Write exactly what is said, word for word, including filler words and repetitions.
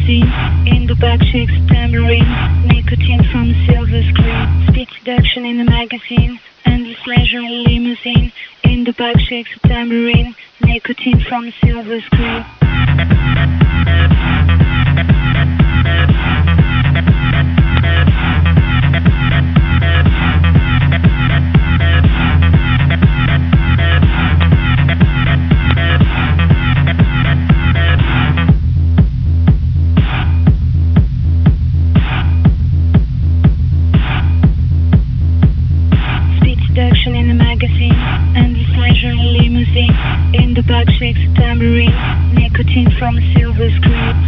magazine. In the back shakes a tambourine. Nicotine from a silver screen. Speed seduction in the magazine. Endless pleasure in a limousine. In the back shakes a tambourine. Nicotine from a silver screen. Seduction in the magazine, endless pleasure in a limousine. In the back shakes a tambourine, nicotine from a silver screen.